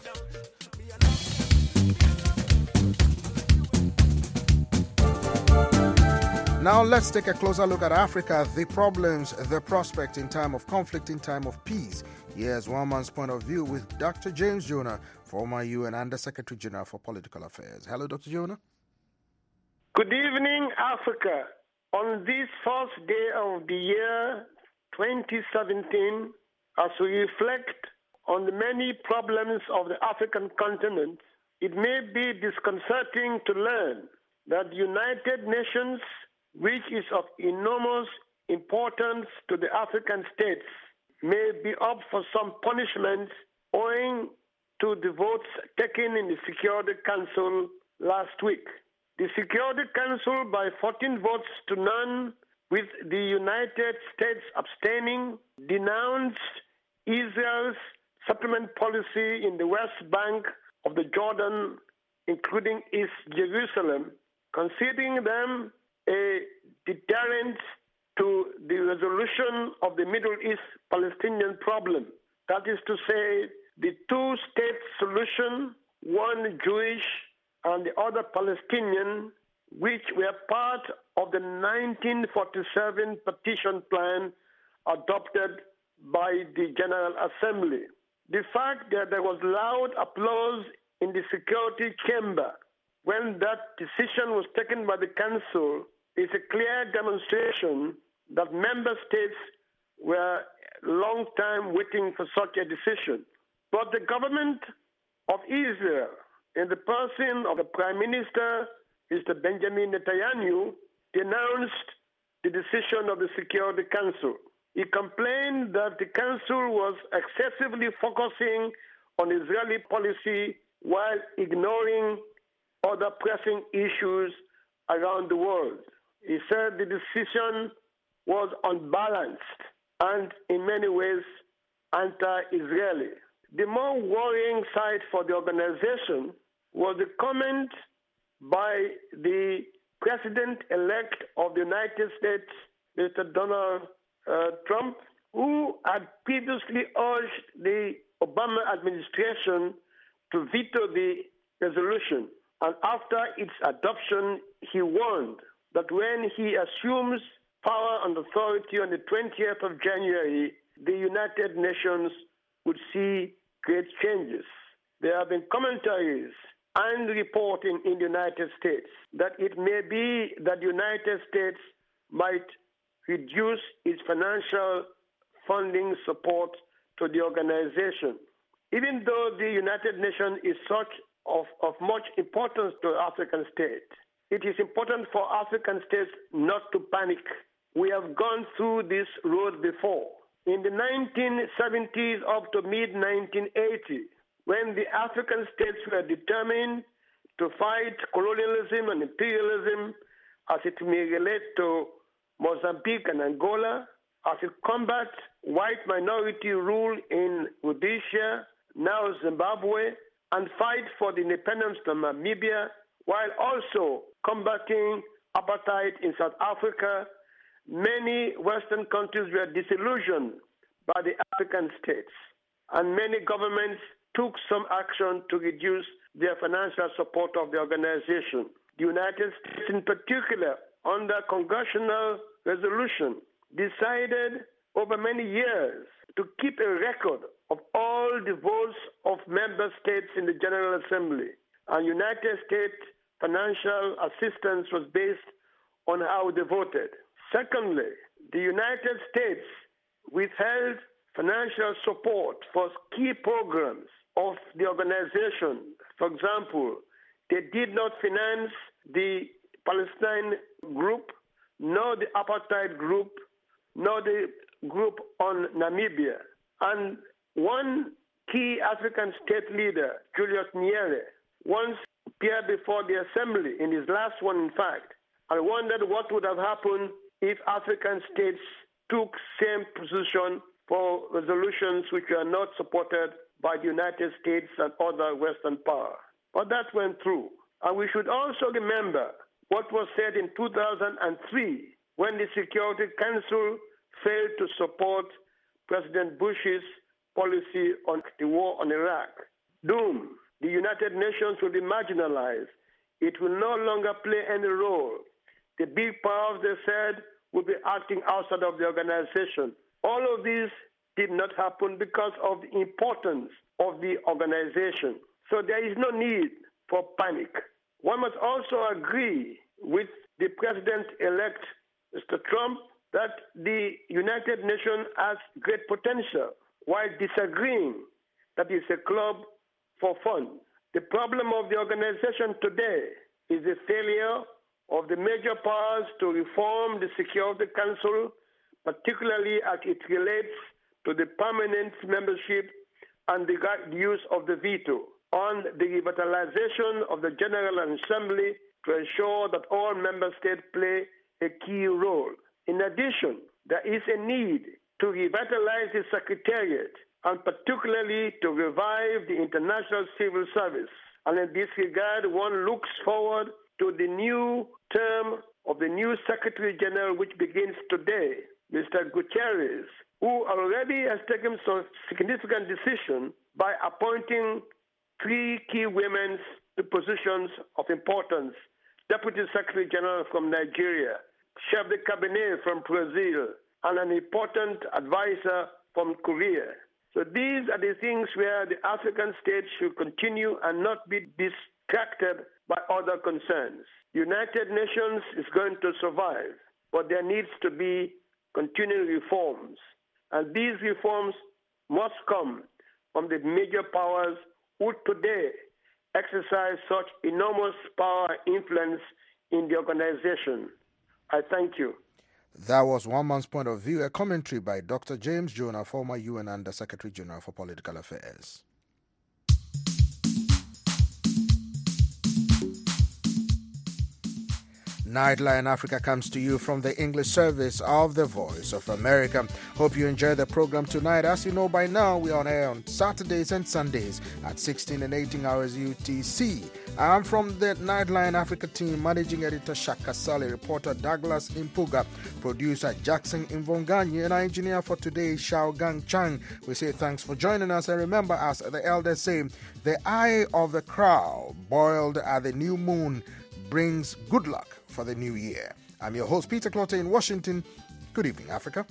Now let's take a closer look at Africa, the problems, the prospect in time of conflict, in time of peace. Here's one man's point of view with Doctor James Jonah, former U N Under-Secretary General for Political Affairs. Hello, Doctor Jonah. Good evening, Africa. On this first day of the year twenty seventeen, as we reflect on the many problems of the African continent, it may be disconcerting to learn that the United Nations, which is of enormous importance to the African states, may be up for some punishment owing to the votes taken in the Security Council last week. The Security Council, by fourteen votes to none, with the United States abstaining, denounced Israel's settlement policy in the West Bank of the Jordan, including East Jerusalem, considering them a deterrent to the resolution of the Middle East Palestinian problem. That is to say, the two-state solution, one Jewish and the other Palestinian, which were part of the nineteen forty-seven partition plan adopted by the General Assembly. The fact that there was loud applause in the security chamber when that decision was taken by the Council is a clear demonstration that member states were a long time waiting for such a decision. But the government of Israel, in the person of the Prime Minister, Mister Benjamin Netanyahu, denounced the decision of the Security Council. He complained that the Council was excessively focusing on Israeli policy while ignoring other pressing issues around the world. He said the decision was unbalanced and in many ways anti-Israeli. The more worrying side for the organization was the comment by the President-elect of the United States, Mister Donald uh, Trump, who had previously urged the Obama administration to veto the resolution. And after its adoption, he warned that when he assumes power and authority on the twentieth of January, the United Nations would see great changes. There have been commentaries and reporting in the United States that it may be that the United States might reduce its financial funding support to the organization. Even though the United Nations is such of, of much importance to African states, it is important for African states not to panic. We have gone through this road before. In the nineteen seventies up to mid nineteen eighty, when the African states were determined to fight colonialism and imperialism as it may relate to Mozambique and Angola, as it combats white minority rule in Rhodesia, now Zimbabwe, and fight for the independence of Namibia, while also combating apartheid in South Africa, many Western countries were disillusioned by the African states, and many governments took some action to reduce their financial support of the organization. The United States in particular, under congressional resolution, decided over many years to keep a record of all the votes of member states in the General Assembly. And United States financial assistance was based on how they voted. Secondly, the United States withheld financial support for key programs of the organization. For example, they did not finance the Palestine group, nor the apartheid group, nor the group on Namibia. And one key African state leader, Julius Nyerere, once appeared before the assembly, in his last one in fact, and wondered what would have happened if African states took same position for resolutions which were not supported by the United States and other Western powers. But that went through. And we should also remember what was said in two thousand three when the Security Council failed to support President Bush's policy on the war on Iraq. Doom. The United Nations will be marginalized. It will no longer play any role. The big powers, they said, will be acting outside of the organization. All of this did not happen because of the importance of the organization. So there is no need for panic. One must also agree with the President-elect, Mister Trump, that the United Nations has great potential, while disagreeing that it's a club for fun. The problem of the organization today is the failure of the major powers to reform the Security Council, particularly as it relates to the permanent membership and the use of the veto, on the revitalization of the General Assembly to ensure that all member states play a key role. In addition, there is a need to revitalize the Secretariat and particularly to revive the International Civil Service. And in this regard, one looks forward to the new term of the new Secretary General, which begins today, Mister Guterres, who already has taken some significant decision by appointing three key women to positions of importance. Deputy Secretary General from Nigeria, Chef de Cabinet from Brazil, and an important advisor from Korea. So these are the things where the African states should continue and not be distracted by other concerns. The United Nations is going to survive, but there needs to be continuing reforms. And these reforms must come from the major powers who today exercise such enormous power and influence in the organization. I thank you. That was One Man's Point of View, a commentary by Doctor James Jonah, former U N Under Secretary General for Political Affairs. Nightline Africa comes to you from the English service of the Voice of America. Hope you enjoy the program tonight. As you know by now, we're on air on Saturdays and Sundays at sixteen and eighteen hours U T C. I'm from the Nightline Africa team, Managing Editor Shaka Sally, reporter Douglas Impuga, producer Jackson Invonganyi, and our engineer for today, Xiao Gang Chang. We say thanks for joining us, and remember, as the elders say, the eye of the crowd boiled at the new moon brings good luck for the new year. I'm your host, Peter Clotter in Washington. Good evening, Africa.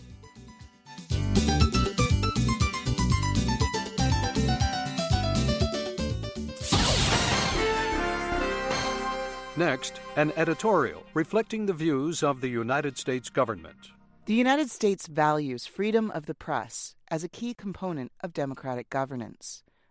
Next, an editorial reflecting the views of the United States government. The United States values freedom of the press as a key component of democratic governance.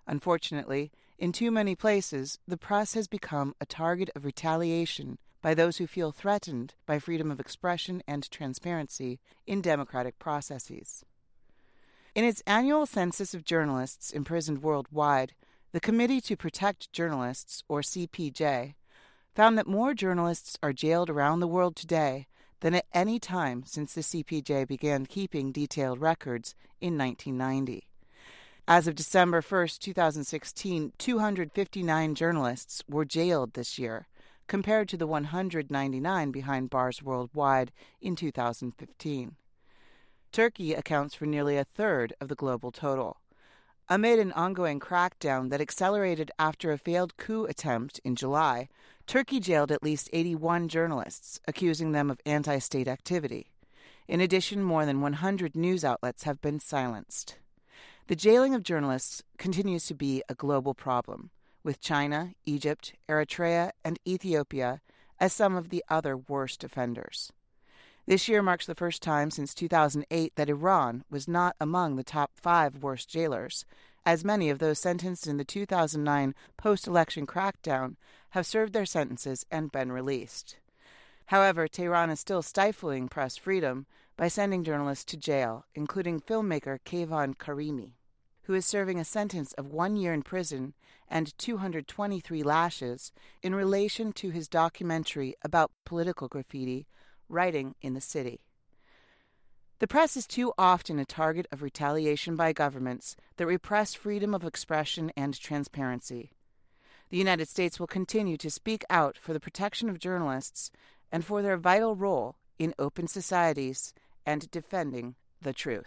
Unfortunately, in too many places, the press has become a target of retaliation by those who feel threatened by freedom of expression and transparency in democratic processes. In its annual census of journalists imprisoned worldwide, the Committee to Protect Journalists, or C P J, found that more journalists are jailed around the world today than at any time since the C P J began keeping detailed records in nineteen ninety. As of December first, two thousand sixteen, two hundred fifty-nine journalists were jailed this year, compared to the one hundred ninety-nine behind bars worldwide in two thousand fifteen. Turkey accounts for nearly a third of the global total. Amid an ongoing crackdown that accelerated after a failed coup attempt in July, Turkey jailed at least eighty-one journalists, accusing them of anti-state activity. In addition, more than one hundred news outlets have been silenced. The jailing of journalists continues to be a global problem, with China, Egypt, Eritrea, and Ethiopia as some of the other worst offenders. This year marks the first time since two thousand eight that Iran was not among the top five worst jailers, as many of those sentenced in the two thousand nine post-election crackdown have served their sentences and been released. However, Tehran is still stifling press freedom by sending journalists to jail, including filmmaker Keyvan Karimi, who is serving a sentence of one year in prison and two hundred twenty-three lashes in relation to his documentary about political graffiti, Writing in the City. The press is too often a target of retaliation by governments that repress freedom of expression and transparency. The United States will continue to speak out for the protection of journalists and for their vital role in open societies and defending the truth.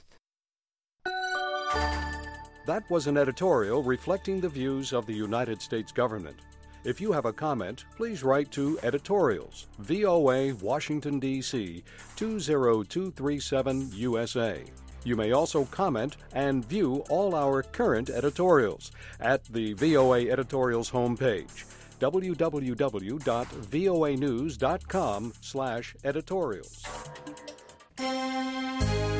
That was an editorial reflecting the views of the United States government. If you have a comment, please write to Editorials, V O A, Washington, D C two zero two three seven U S A. You may also comment and view all our current editorials at the V O A Editorials homepage, w w w dot voa news dot com slash editorials.